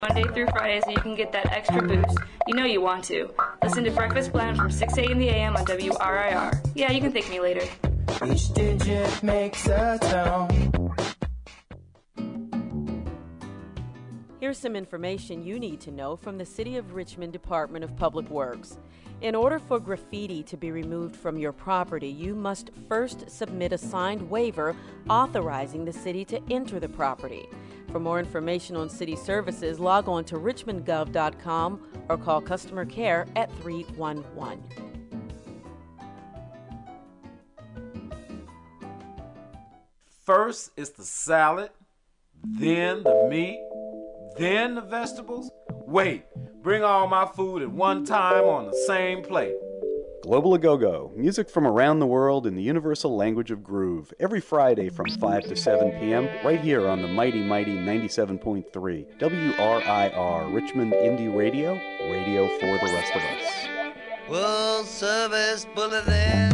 Monday through Friday so you can get that extra boost. You know you want to. Listen to Breakfast Blend from 6 a.m. in the a.m. on WRIR. Yeah, you can thank me later. Each digit makes a tone. Here's some information you need to know from the City of Richmond Department of Public Works. In order for graffiti to be removed from your property, you must first submit a signed waiver authorizing the city to enter the property. For more information on city services, log on to richmondgov.com or call customer care at 311. First is the salad, then the meat, then the vegetables. Wait, bring all my food at one time on the same plate. Global A-Go-Go, music from around the world in the universal language of groove, every Friday from 5 to 7 p.m. right here on the mighty 97.3 WRIR, Richmond Indie Radio, radio for the rest of us. World Service Bulletin.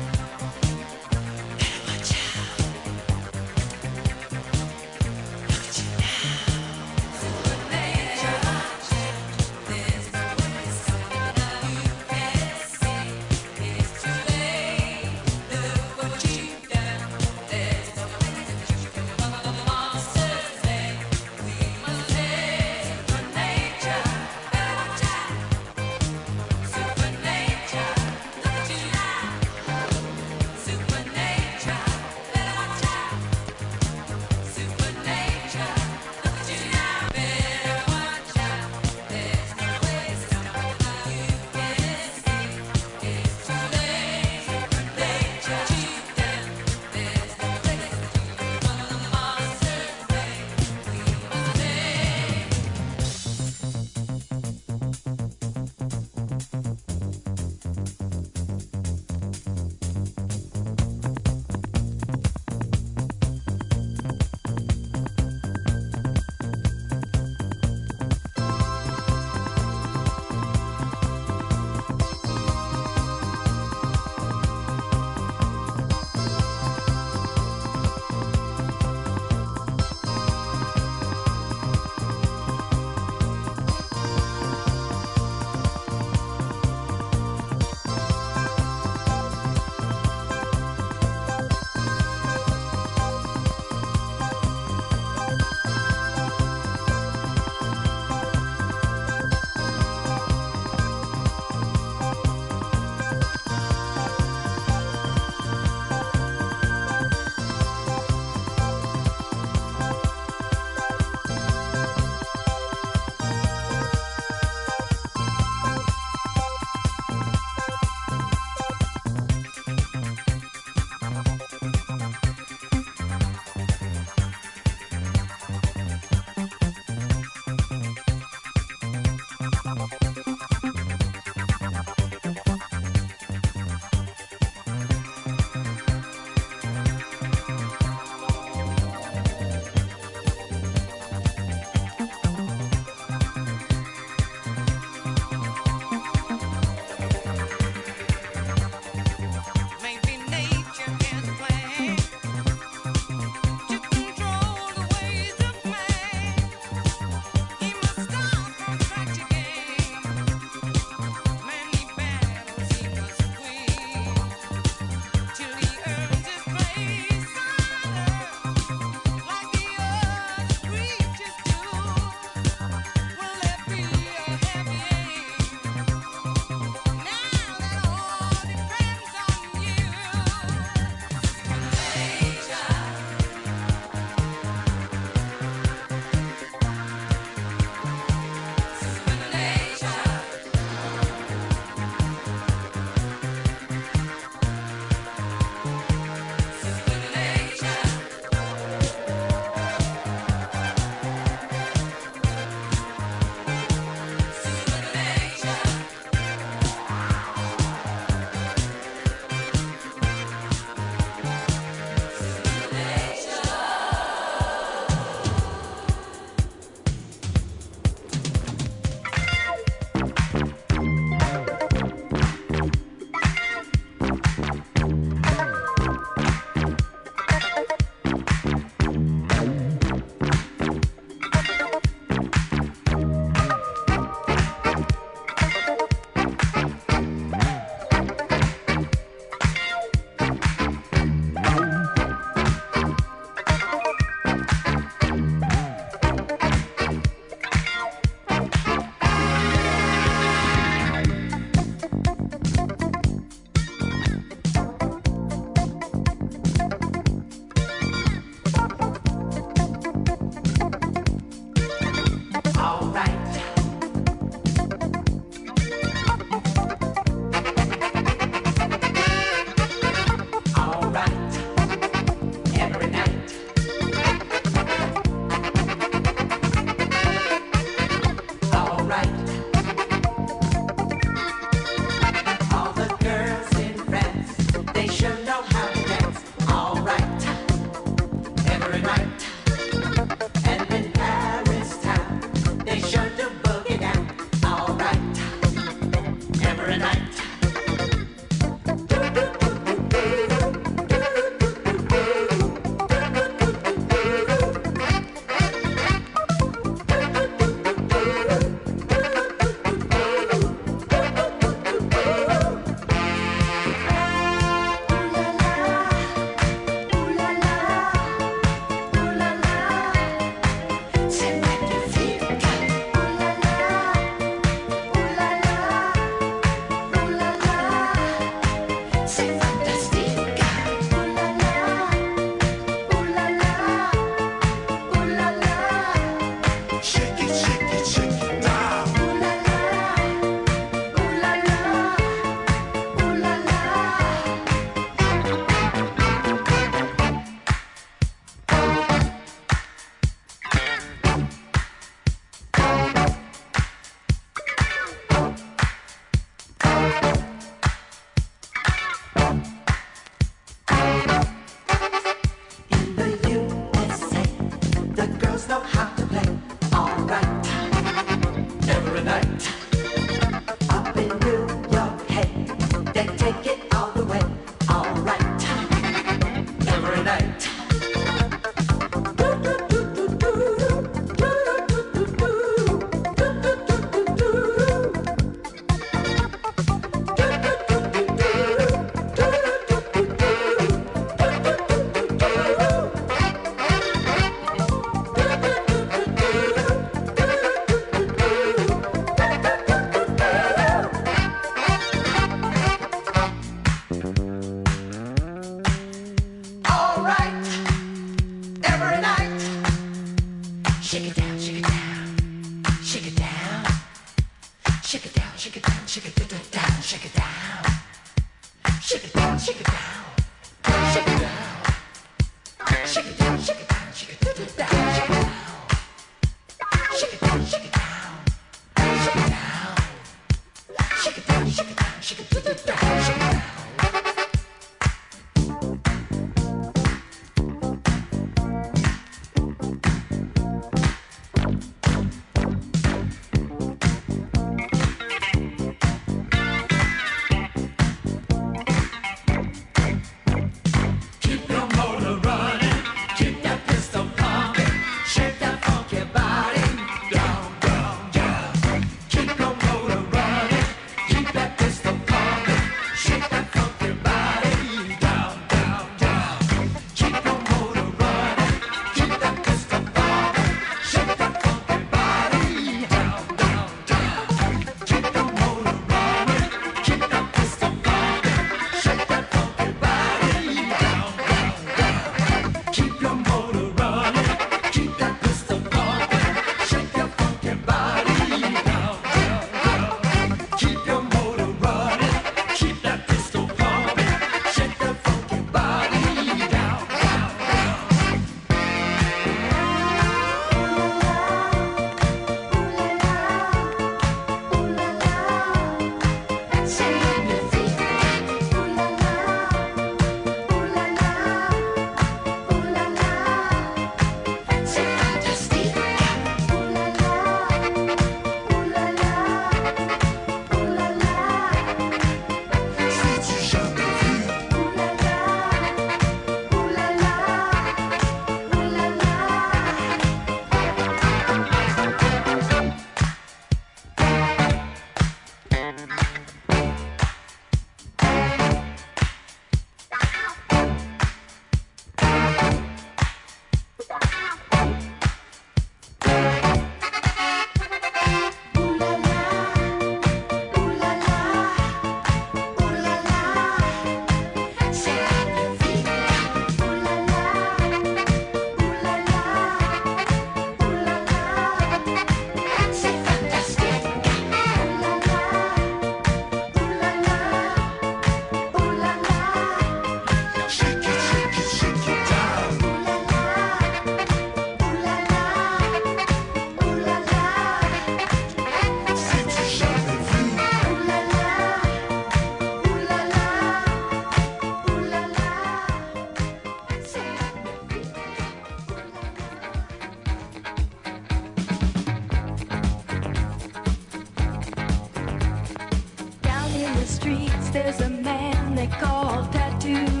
there's a man they call Tattoo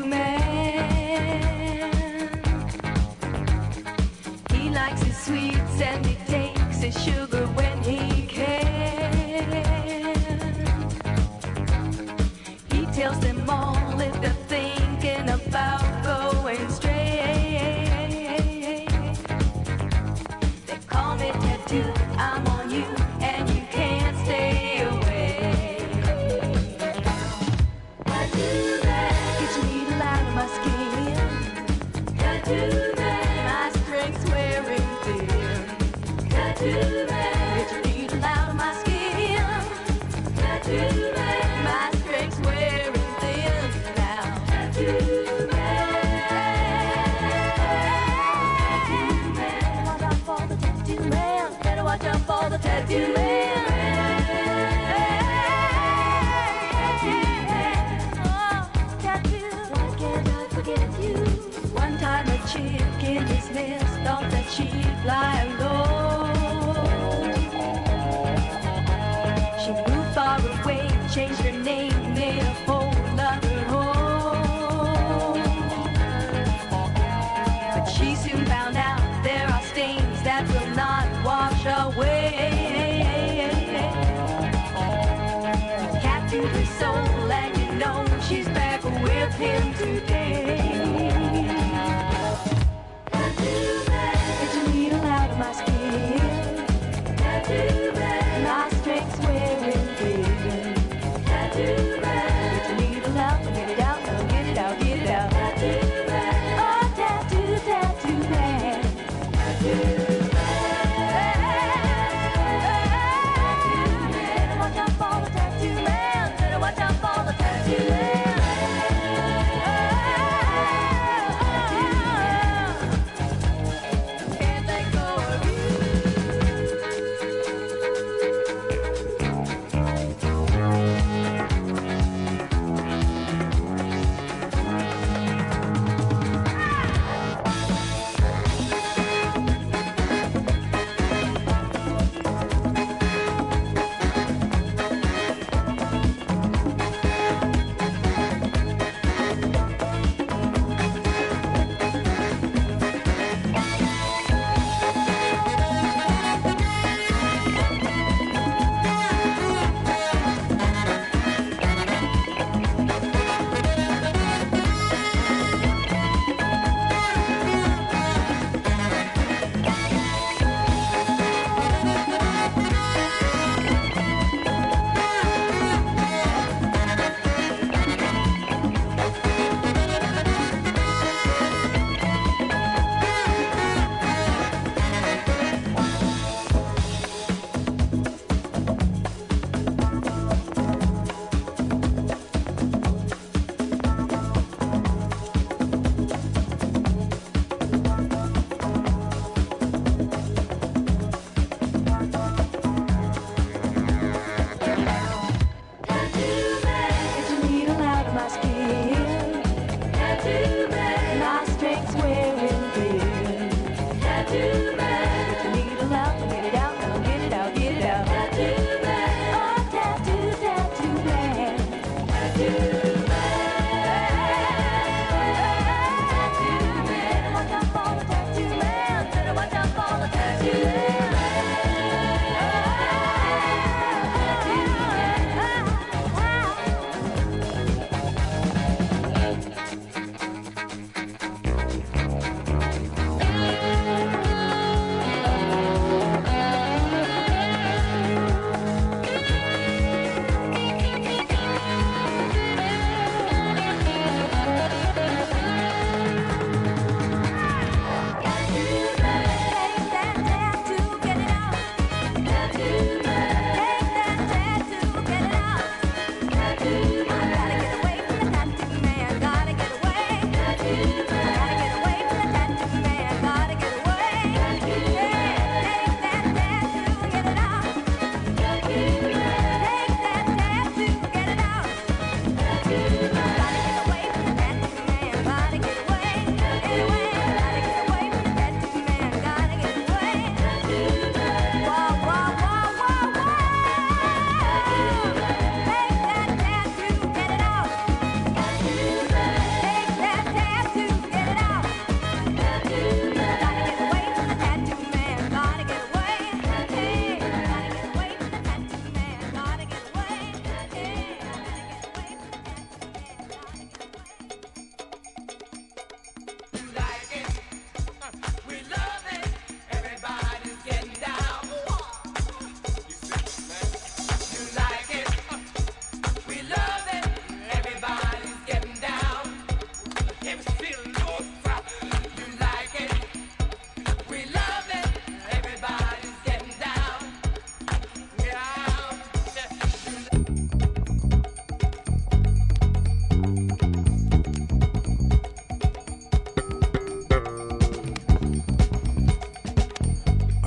Man. He likes his sweets and he takes his sugar when he can. He tells them all if they're thinking about going straight. They call me Tattoo, I'm on you and you can't stay away. Tattoo Man, get your needle out of my skin. Tattoo Man, my strength's wearing thin. Tattoo Man, get your needle out of my skin. Tattoo Man, my strength's wearing thin now. Tattoo Man, Tattoo Man, watch out for the Tattoo Man. Better watch out for the Tattoo Man. One time a chick in his nest thought that she'd fly low. She moved far away, changed her name, made a hole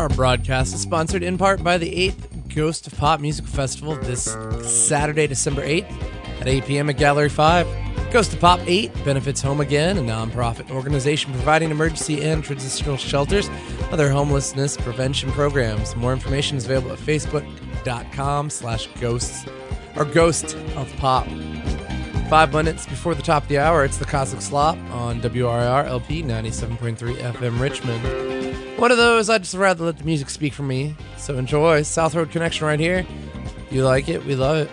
Our broadcast is sponsored in part by the 8th Ghost of Pop Musical Festival this Saturday, December 8th at 8 p.m. at Gallery 5. Ghost of Pop 8 benefits Home Again, a nonprofit organization providing emergency and transitional shelters, other homelessness prevention programs. More information is available at facebook.com/ghosts or Ghost of Pop. 5 minutes before the top of the hour, it's the Cosmic Slop on WRIR LP 97.3 FM Richmond. One of those, I'd just rather let the music speak for me. So enjoy South Road Connection right here. You like it, we love it.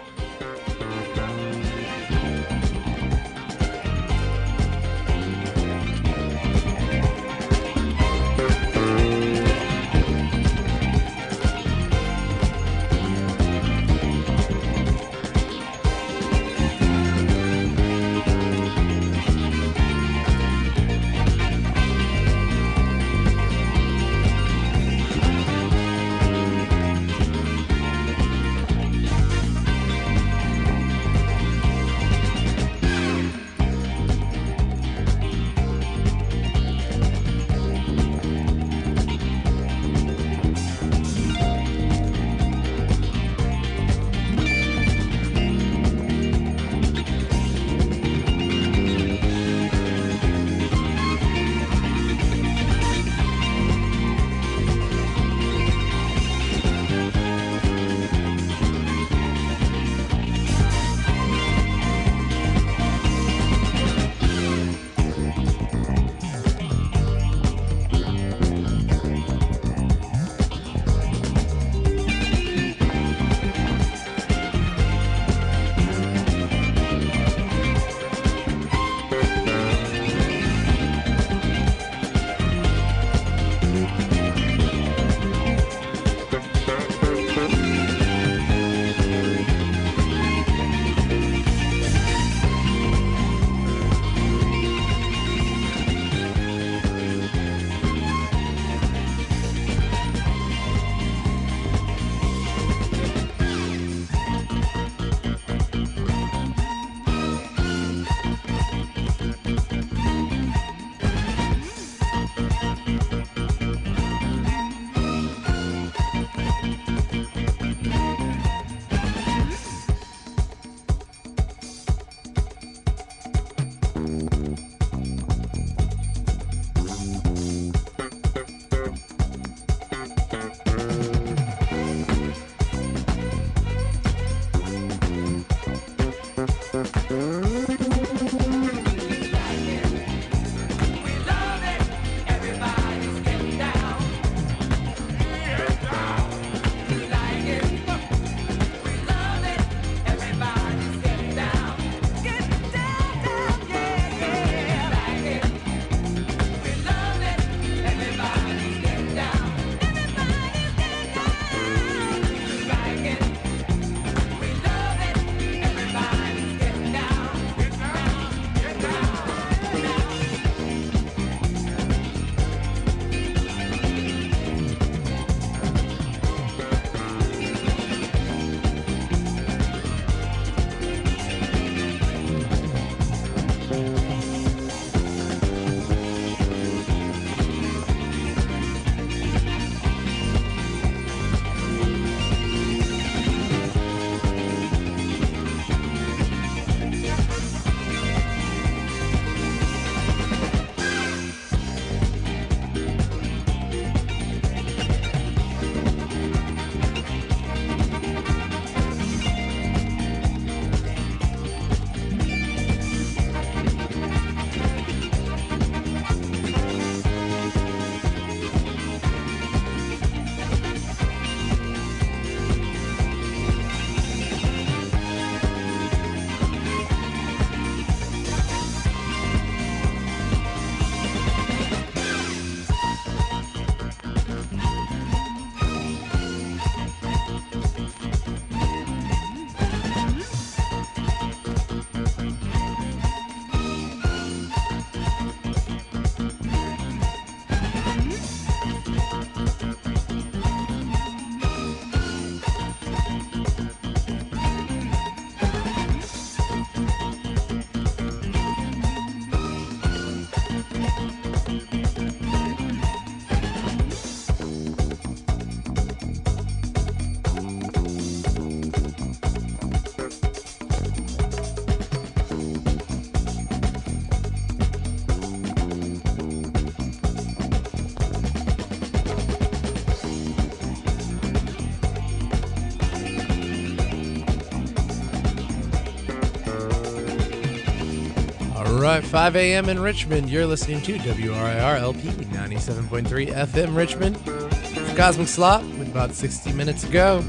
All right, 5 a.m. in Richmond. You're listening to WRIR LP 97.3 FM Richmond. It's Cosmic Slop with about 60 minutes to go.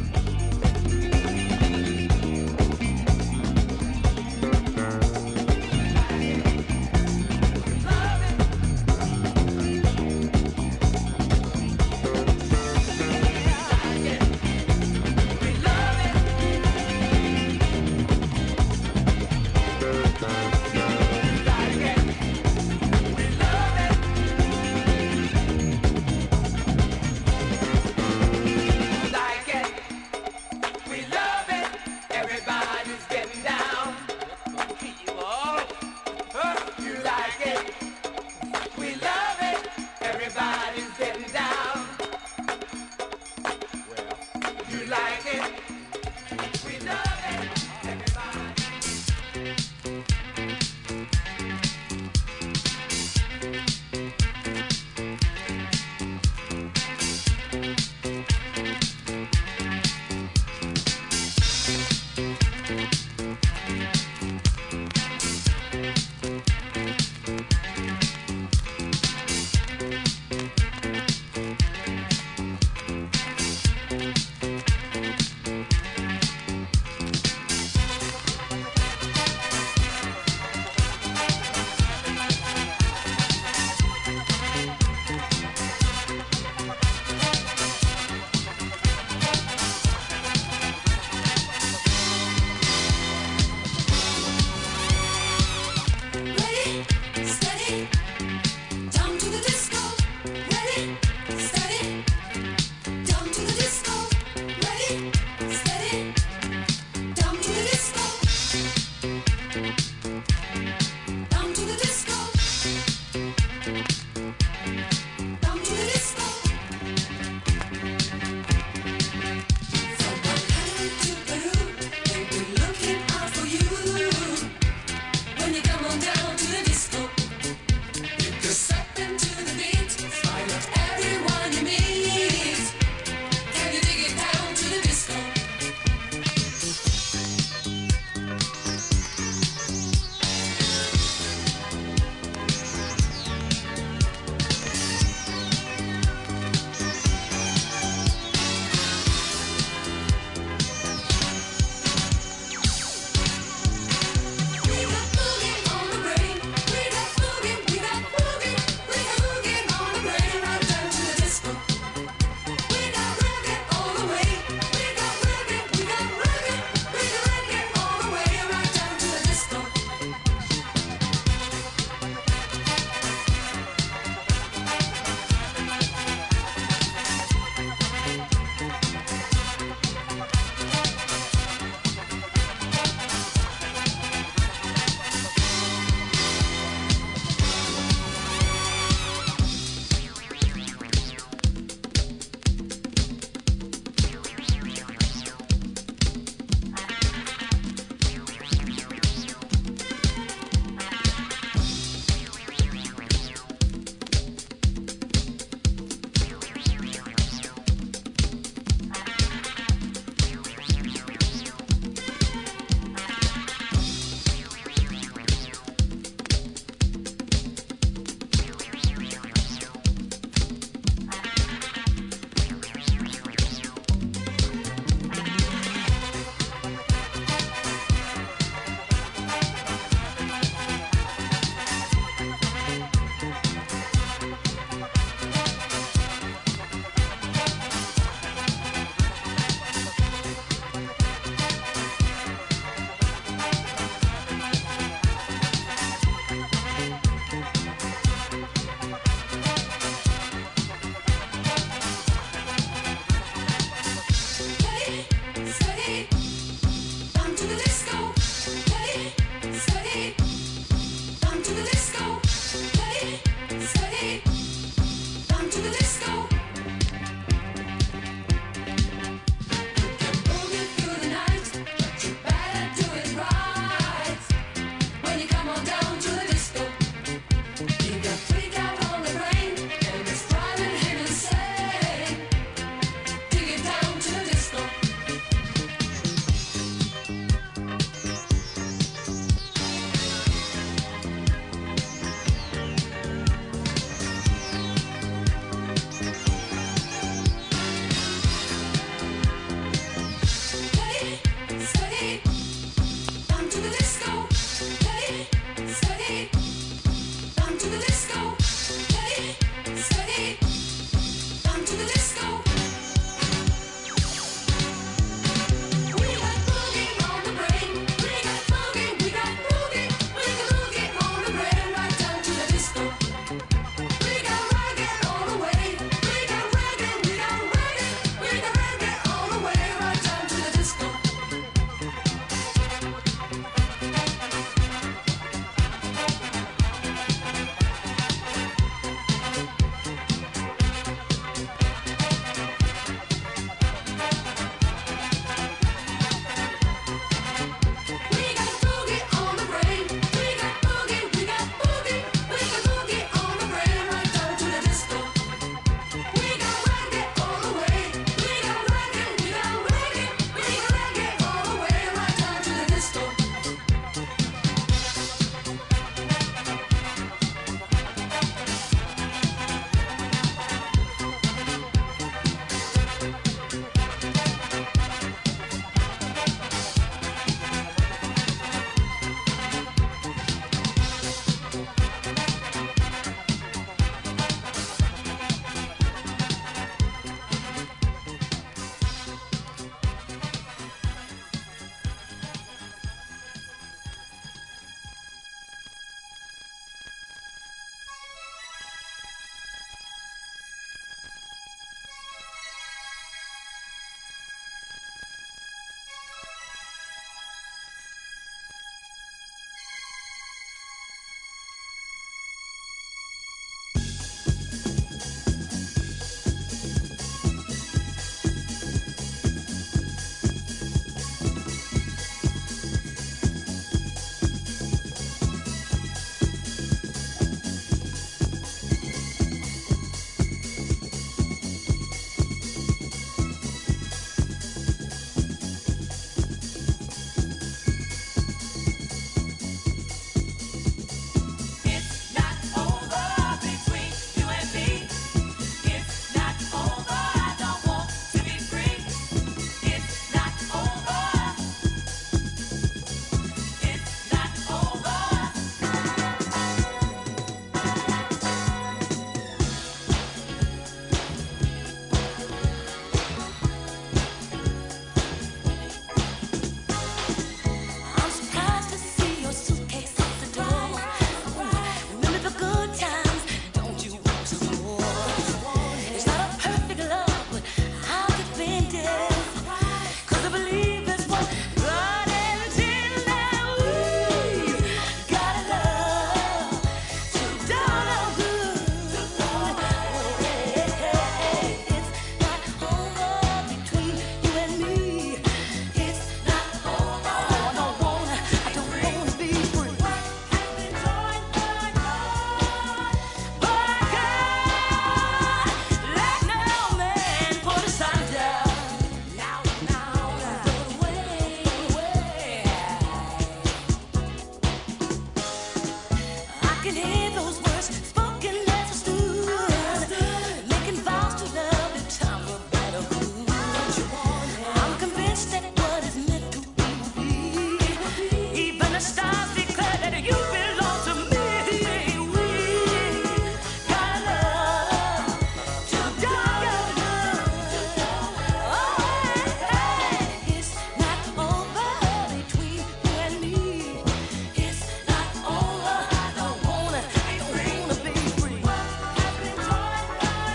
can hear those words spoken as a stood, making vows to love in time for better food. I'm convinced that what is meant to be will be. Even the stars declare that you belong to me. We got love to die. Oh, hey, it's not over between you and me. It's not over. I don't wanna be free. I've been torn by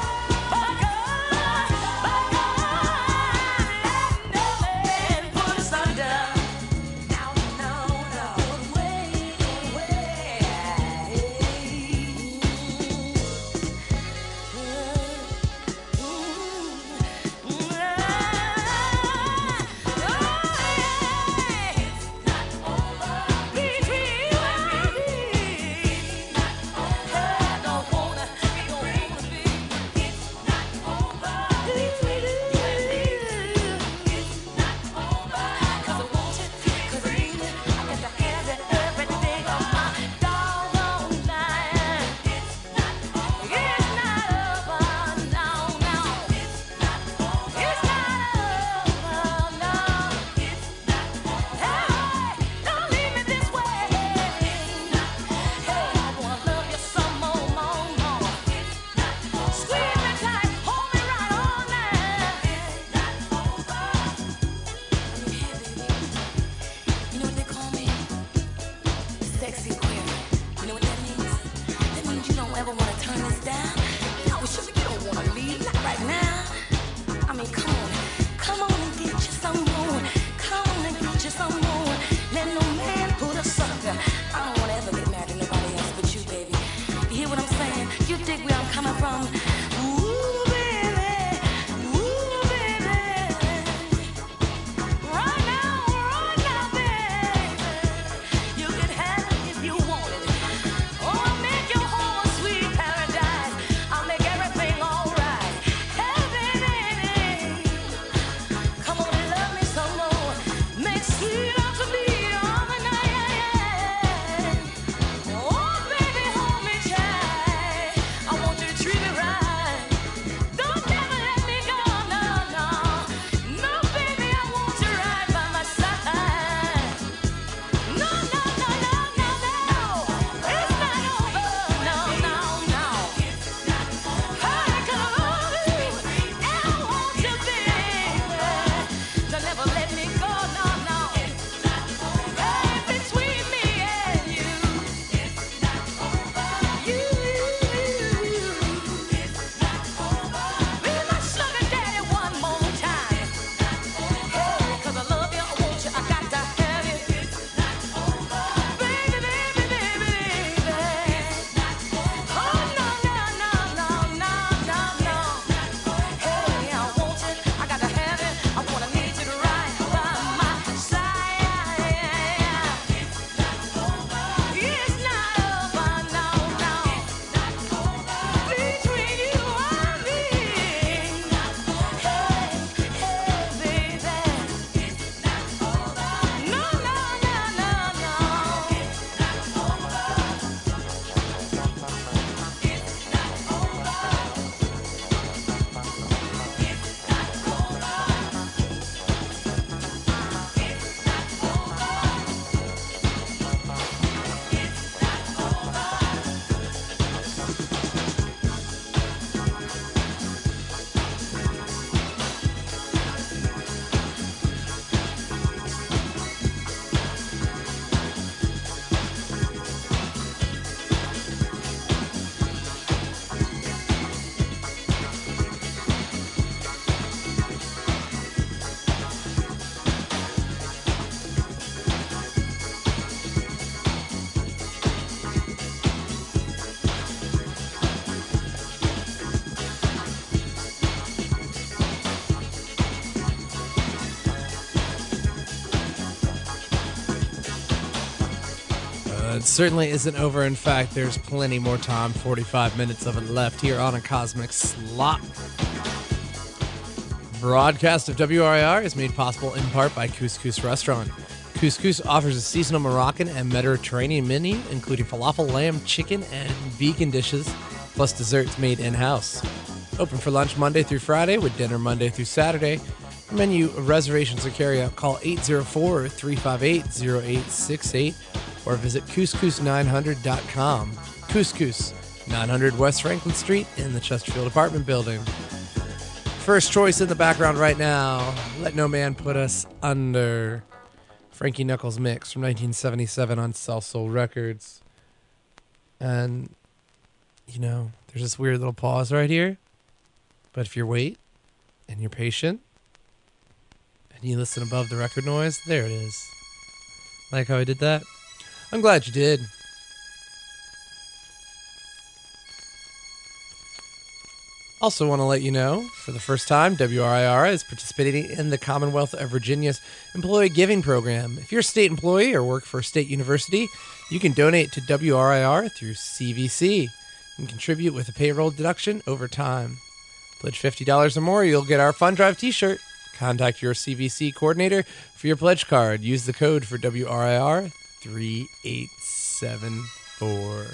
God, and put us under. No, way. Don't leave me this way. Hey, I wanna love you some more. Squeeze me tight, hold me right all night. Hey, baby, you know what they call me? Sexy queer. You know what that means? That means you don't ever want to turn this down. No, sugar, you don't want to leave. Not right now. I mean, come on and get you some more. Come on and get you some more. Let no man put us under. I don't want to ever get married to nobody else but you, baby. You hear what I'm saying? You dig where I'm coming from? Ooh, baby. Right now, baby. You can have it if you want it. Oh, I'll make your home a sweet paradise. I'll make everything alright. Hey, baby. Come on and love me some more. Make sweet love to me all the night. Oh, baby, hold me tight. I want you to treat me right. Don't never let me go, no. No, baby, I want you right by my side. No. It's not over, no. Hey, 'cause I love you and I want you, baby. Don't never let me go, no. Hey, between me and you. Be my sugar daddy one more time. Hey, 'cause I love you, I want you, I got to have you. Baby. Oh, no. Hey, I want you, I got to have it. I wanna need you right by my side. It's not over, no. Between you and me. Hey, baby. No. It certainly isn't over. In fact, there's plenty more time, 45 minutes of it left here on A Cosmic Slop. Broadcast of WRIR is made possible in part by Couscous Restaurant. Couscous offers a seasonal Moroccan and Mediterranean menu, including falafel, lamb, chicken, and vegan dishes, plus desserts made in-house. Open for lunch Monday through Friday with dinner Monday through Saturday. For menu reservations or carryout, call 804-358-0868 or visit couscous900.com. Couscous, 900 West Franklin Street in the Chesterfield apartment building. First choice in the background right now, Let No Man Put Us Under. Frankie Knuckles mix from 1977 on South Soul Records. And, you know, there's this weird little pause right here. But if you wait and you're patient and you listen above the record noise, there it is. Like how I did that? I'm glad you did. Also want to let you know, for the first time, WRIR is participating in the Commonwealth of Virginia's Employee Giving Program. If you're a state employee or work for a state university, you can donate to WRIR through CVC and contribute with a payroll deduction over time. Pledge $50 or more, you'll get our Fund Drive t-shirt. Contact your CVC coordinator for your pledge card. Use the code for WRIR 3874.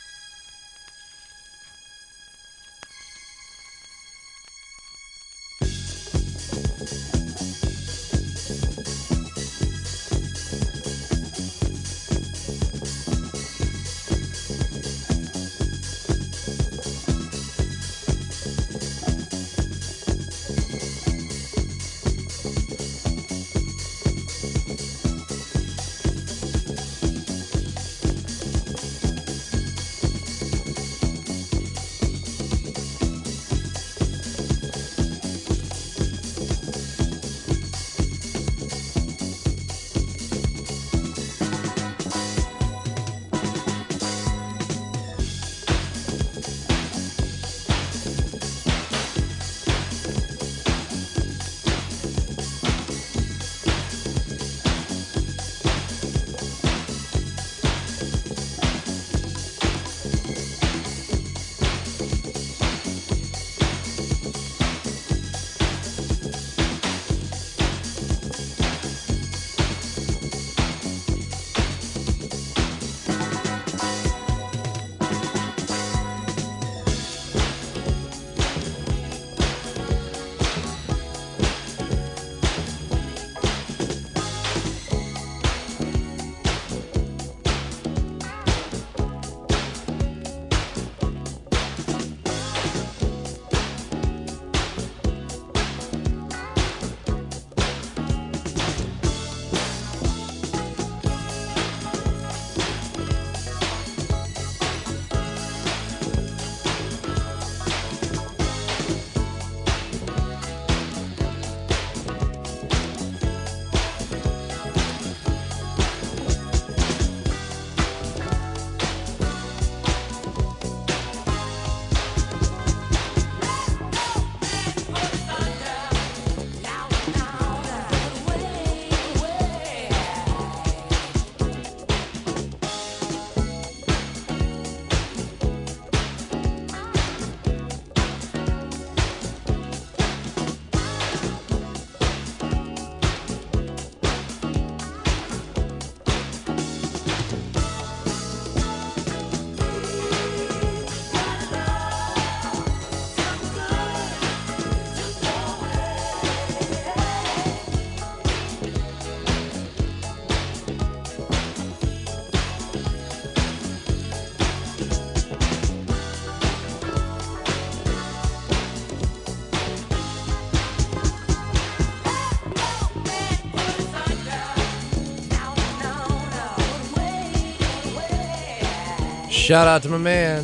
Shout out to my man,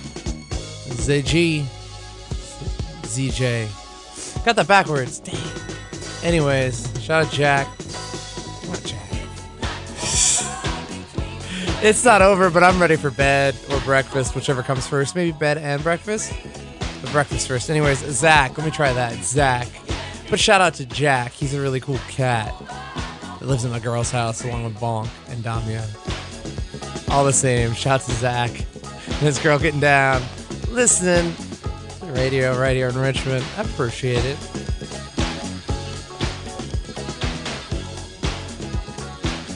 ZJ. Got that backwards. Dang. Anyways, shout out Jack. Not Jack. It's not over, but I'm ready for bed or breakfast, whichever comes first. Maybe bed and breakfast, but breakfast first. Anyways, Zach. Let me try that. Zach. But shout out to Jack. He's a really cool cat that lives in my girl's house along with Bonk and Damia. All the same, shout out to Zach and his girl getting down, listening to the radio right here in Richmond. I appreciate it.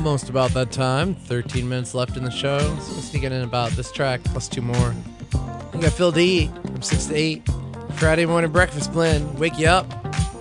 Almost about that time. 13 minutes left in the show. So we'll sneak in about this track plus 2 more. You got Phil D from 6 to 8. Friday morning breakfast blend. Wake you up.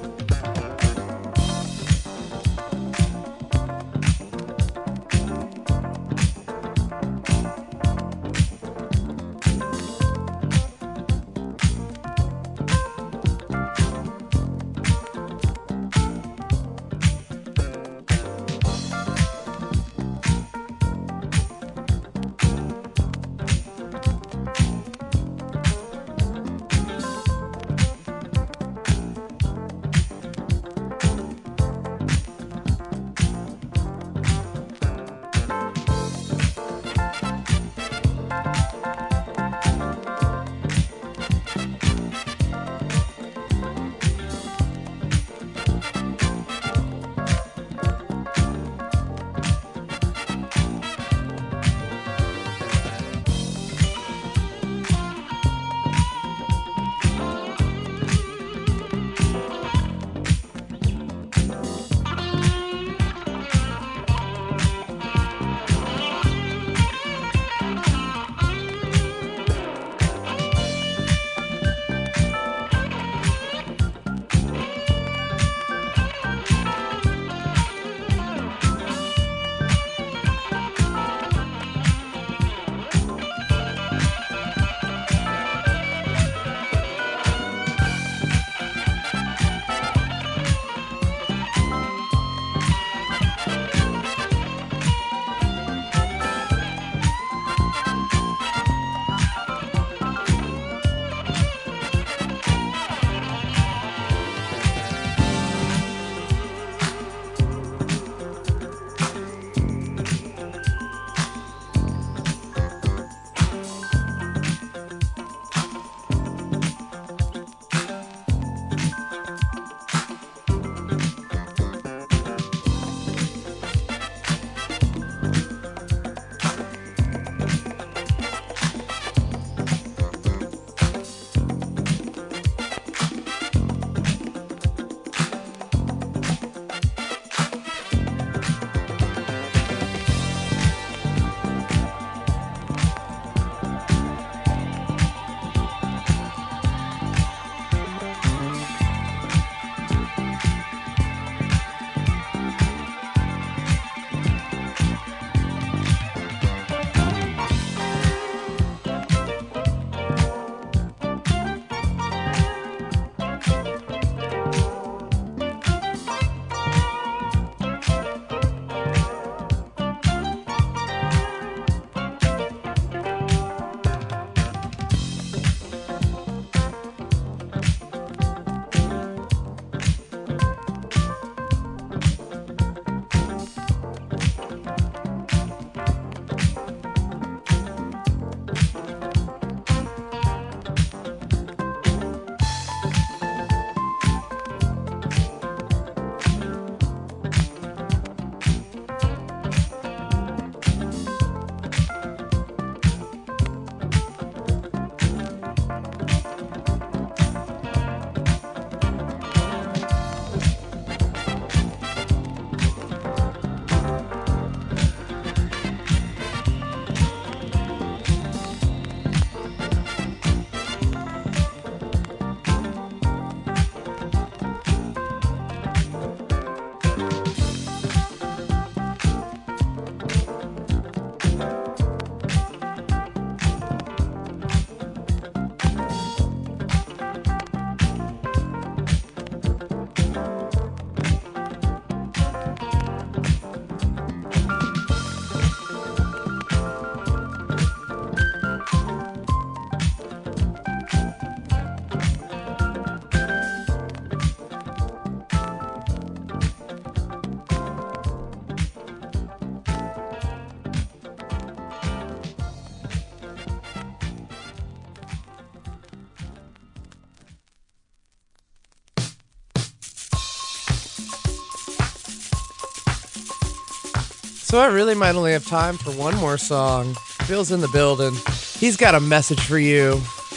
So I really might only have time for one more song. Phil's in the building. He's got a message for you.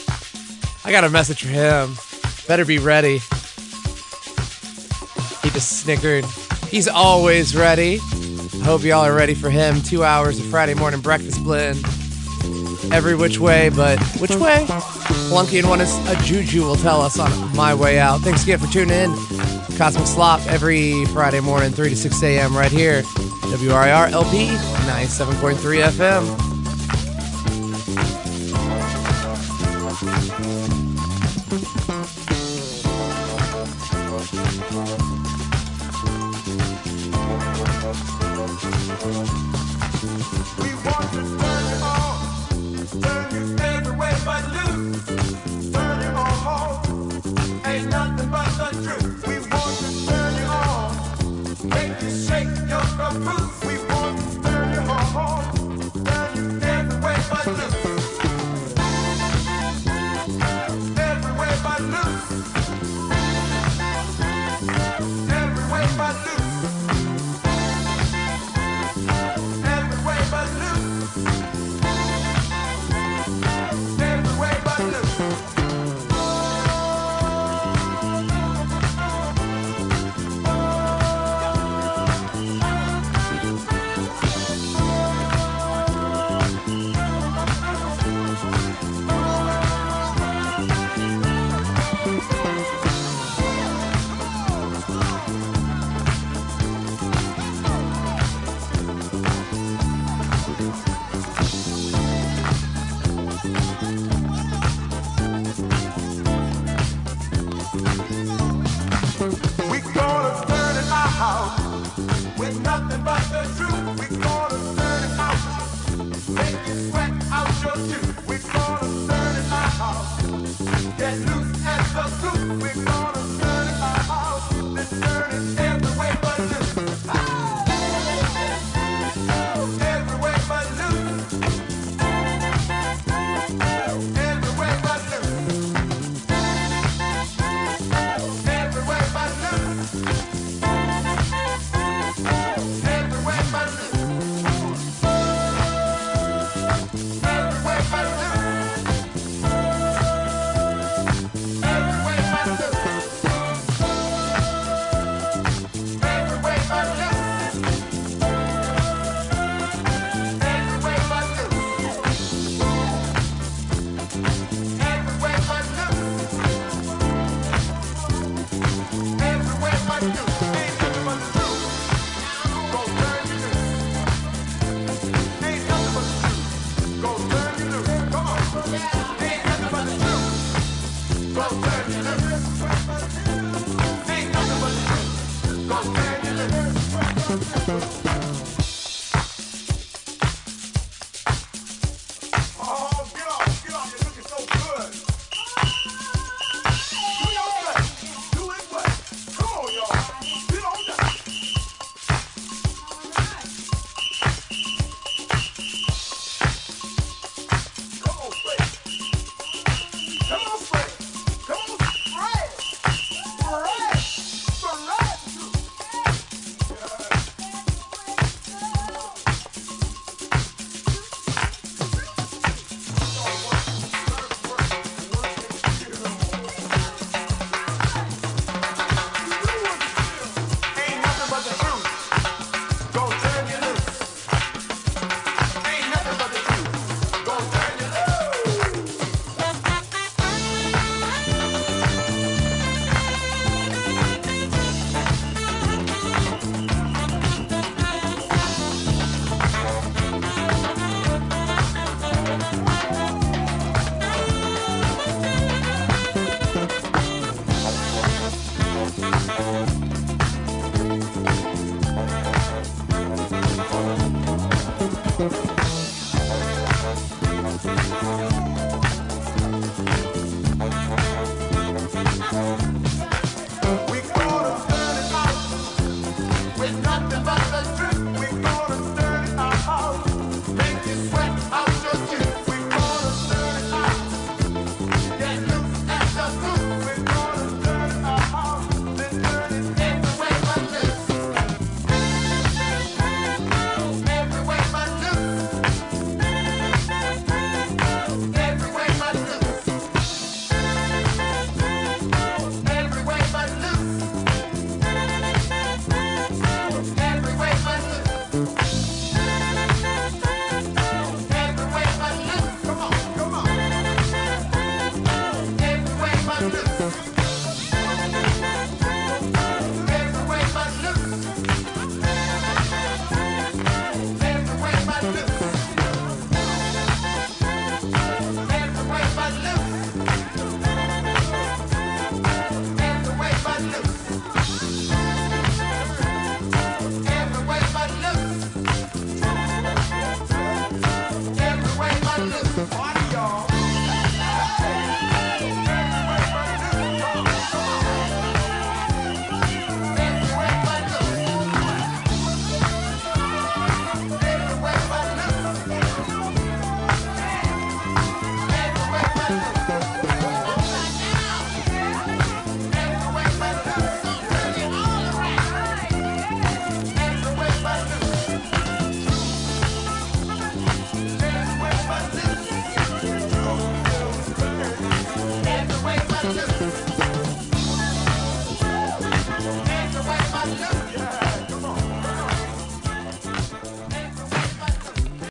I got a message for him. Better be ready. He just snickered. He's always ready. Hope y'all are ready for him. 2 hours of Friday morning breakfast blend. Every which way, but which way? Flunky and one is a juju will tell us on my way out. Thanks again for tuning in. Cosmic Slop every Friday morning, 3 to 6 a.m. right here. WRIR LP 97.3 FM. Get loose and so soon we're gonna